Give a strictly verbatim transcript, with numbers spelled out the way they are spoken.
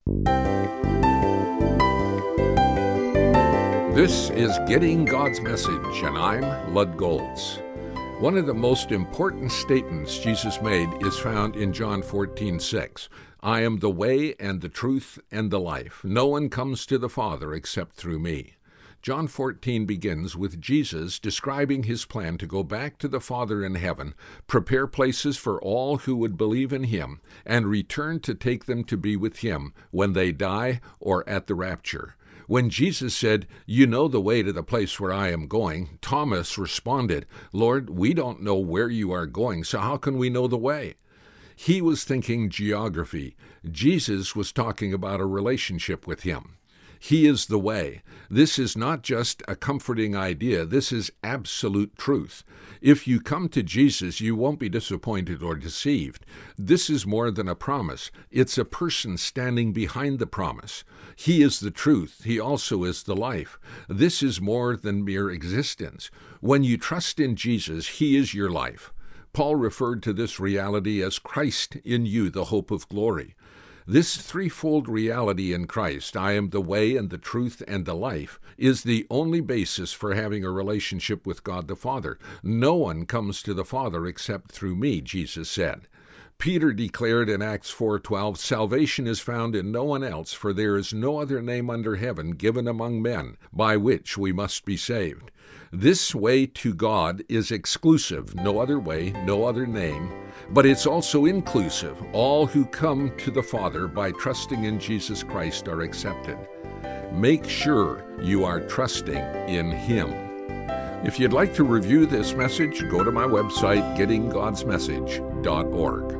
This is Getting God's Message, and I'm Lud Golds. One of the most important statements Jesus made is found in John fourteen six. I am the way and the truth and the life. No one comes to the Father except through me. John fourteen begins with Jesus describing his plan to go back to the Father in heaven, prepare places for all who would believe in him, and return to take them to be with him when they die or at the rapture. When Jesus said, "You know the way to the place where I am going," Thomas responded, "Lord, we don't know where you are going, so how can we know the way?" He was thinking geography. Jesus was talking about a relationship with him. He is the way. This is not just a comforting idea. This is absolute truth. If you come to Jesus, you won't be disappointed or deceived. This is more than a promise. It's a person standing behind the promise. He is the truth. He also is the life. This is more than mere existence. When you trust in Jesus, he is your life. Paul referred to this reality as Christ in you, the hope of glory. This threefold reality in Christ, I am the way and the truth and the life, is the only basis for having a relationship with God the Father. No one comes to the Father except through me, Jesus said. Peter declared in Acts four twelve, salvation is found in no one else, for there is no other name under heaven given among men by which we must be saved. This way to God is exclusive, no other way, no other name, but it's also inclusive. All who come to the Father by trusting in Jesus Christ are accepted. Make sure you are trusting in him. If you'd like to review this message, go to my website, getting gods message dot org.